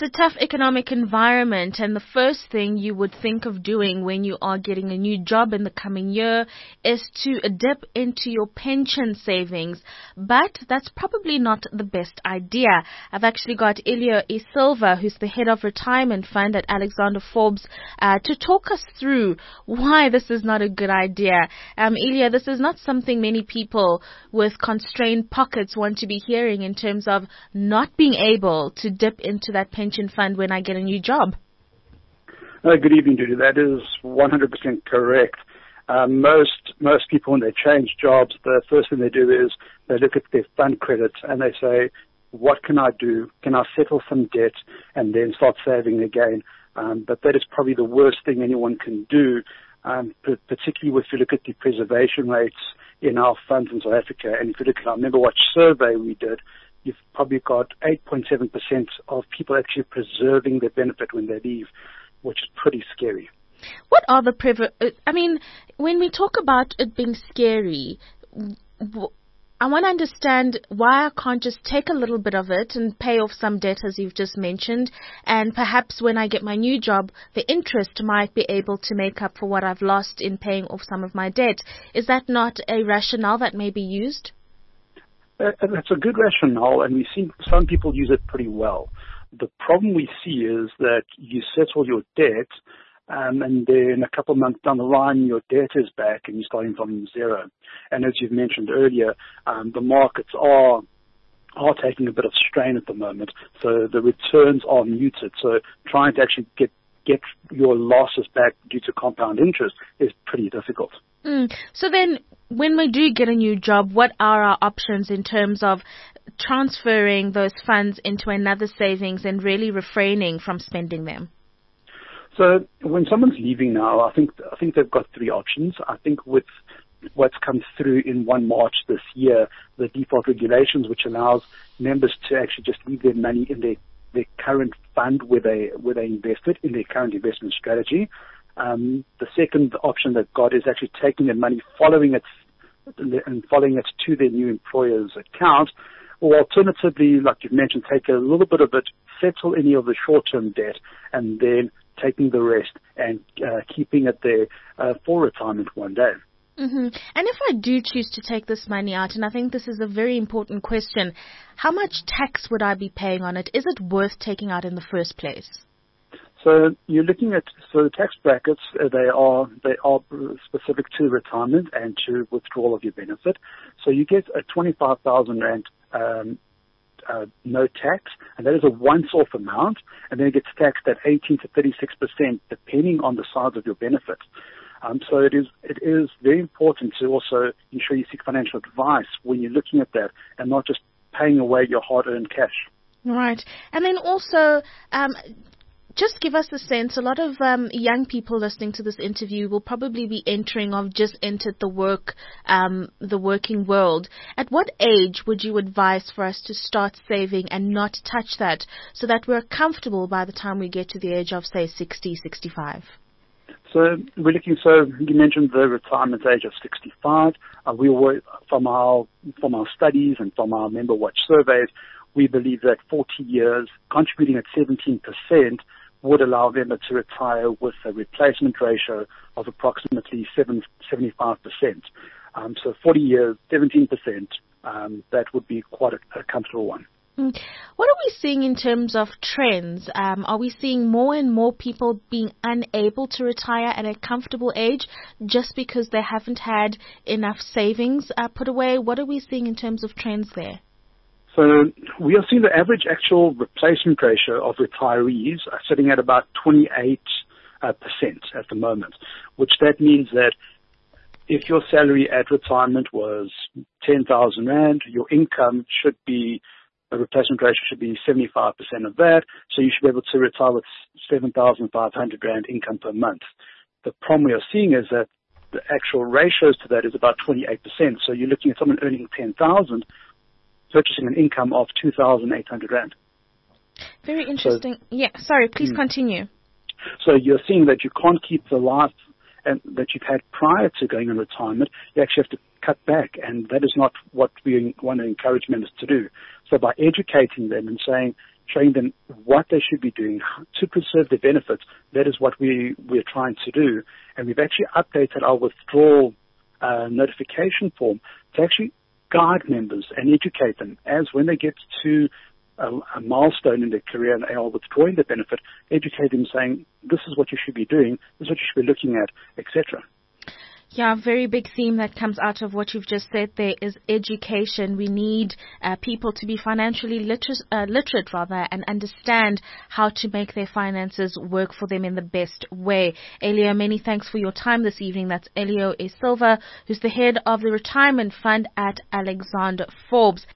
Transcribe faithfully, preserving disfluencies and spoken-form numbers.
It's a tough economic environment, and the first thing you would think of doing when you are getting a new job in the coming year is to dip into your pension savings. But that's probably not the best idea. I've actually got Ilya Isilva, who's the head of retirement fund at Alexander Forbes, uh, to talk us through why this is not a good idea. Um, Ilya, this is not something many people with constrained pockets want to be hearing in terms of not being able to dip into that pension fund when I get a new job. Uh, good evening, Judy. That is one hundred percent correct. Uh, most most people, when they change jobs, the first thing they do is they look at their fund credits and they say, what can I do? Can I settle some debt and then start saving again? Um, but that is probably the worst thing anyone can do, um, particularly if you look at the preservation rates in our funds in South Africa. And if you look at our Member Watch survey we did, you've probably got eight point seven percent of people actually preserving their benefit when they leave, which is pretty scary. What are the priv- I mean, when we talk about it being scary, I want to understand why I can't just take a little bit of it and pay off some debt, as you've just mentioned, and perhaps when I get my new job, the interest might be able to make up for what I've lost in paying off some of my debt. Is that not a rationale that may be used? That's a good rationale, and we see some people use it pretty well. The problem we see is that you settle your debt, um, and then a couple of months down the line, your debt is back, and you're starting from zero. And as you've mentioned earlier, um, the markets are are taking a bit of strain at the moment, so the returns are muted. So trying to actually get get your losses back due to compound interest is pretty difficult. Mm. So then, when we do get a new job, what are our options in terms of transferring those funds into another savings and really refraining from spending them? So when someone's leaving now, I think I think they've got three options. I think with what's come through in the first of March this year, the default regulations, which allows members to actually just leave their money in their, their current fund where they where they invested in their current investment strategy. Um, the second option they've got is actually taking their money, following it and following it to their new employer's account, or alternatively, like you've mentioned, take a little bit of it, settle any of the short-term debt, and then taking the rest and uh, keeping it there uh, for retirement one day. Mm-hmm. And if I do choose to take this money out, and I think this is a very important question, how much tax would I be paying on it? Is it worth taking out in the first place? So you're looking at so the tax brackets. Uh, they are they are specific to retirement and to withdrawal of your benefit. So you get a twenty-five thousand rand um, uh, no tax, and that is a once-off amount, and then it gets taxed at eighteen to thirty-six percent, depending on the size of your benefit. Um, so it is it is very important to also ensure you seek financial advice when you're looking at that, and not just paying away your hard-earned cash. Right, and then also. Um, Just give us a sense, a lot of um, young people listening to this interview will probably be entering or just entered the work, um, the working world. At what age would you advise for us to start saving and not touch that so that we're comfortable by the time we get to the age of, say, sixty, sixty-five? So we're looking, so you mentioned the retirement age of sixty-five. Uh, we were, from our, from our studies and from our Member Watch surveys, we believe that forty years, contributing at seventeen percent, would allow them to retire with a replacement ratio of approximately seventy-five percent. Um, so forty years, seventeen percent, um, that would be quite a, a comfortable one. What are we seeing in terms of trends? Um, are we seeing more and more people being unable to retire at a comfortable age just because they haven't had enough savings uh, put away? What are we seeing in terms of trends there? So we are seeing the average actual replacement ratio of retirees are sitting at about twenty-eight percent at the moment, which that means that if your salary at retirement was ten thousand rand, your income should be, a replacement ratio should be seventy-five percent of that, so you should be able to retire with seven thousand five hundred rand income per month. The problem we are seeing is that the actual ratios to that is about twenty-eight percent, so you're looking at someone earning ten thousand purchasing an income of two thousand eight hundred rand. Very interesting. So, yeah, sorry, please mm. continue. So you're seeing that you can't keep the life and that you've had prior to going on retirement. You actually have to cut back, and that is not what we want to encourage members to do. So by educating them and saying, showing them what they should be doing to preserve their benefits. That is what we, we're trying to do. And we've actually updated our withdrawal uh, notification form to actually guide members and educate them as when they get to a, a milestone in their career and they are withdrawing the benefit, educate them saying, this is what you should be doing, this is what you should be looking at, et cetera. Yeah, a very big theme that comes out of what you've just said there is education. We need uh, people to be financially literate, uh, literate rather, and understand how to make their finances work for them in the best way. Elio, many thanks for your time this evening. That's Elio E. Silva, who's the head of the retirement fund at Alexander Forbes.